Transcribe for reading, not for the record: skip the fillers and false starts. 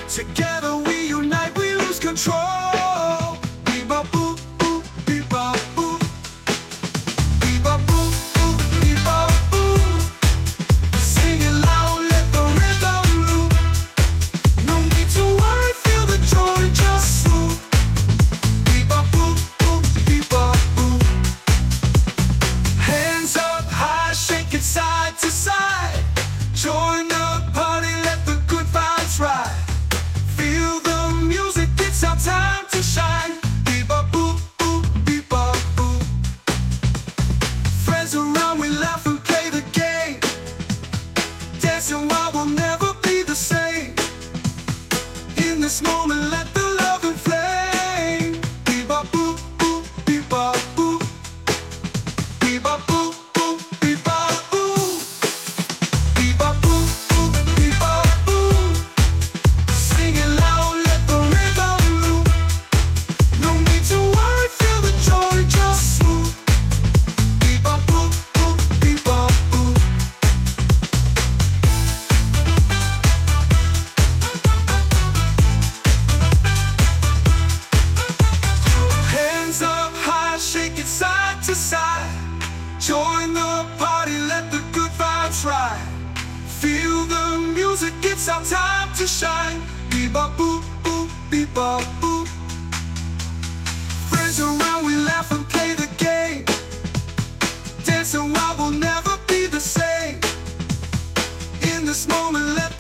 Together we unite, we lose control. Bebop boop boop, bebop boop. Bebop boop boop, bebop boop. Sing it loud, let the rhythm loop. No need to worry, feel the joy just swoop. Bebop boop boop, bebop boop. Hands up high, shake it side to side. Join the party, let the good vibes ride. Feel the music, it's our time to shine. Bebop boop boop, bebop boop. Friends around, we laugh and play the game. Dancing wild will never be the same. In this moment, let the love inflame. Bebop boop boop, bebop boop. Bebop boop boop, bebop boop. Bebop boop boop, bebop boop. Sing it loud, let the rhythm loop. No need to worry, feel the joy just swoop. Bebop boop boop, bebop boop. Hands up high, shake it side to side. Join the party, let the good vibes ride. Feel the music, it's our time to shine. Bebop boop boop, bebop boop. Friends around, we laugh and play the game. Dancing wild will never be the same. In this moment, let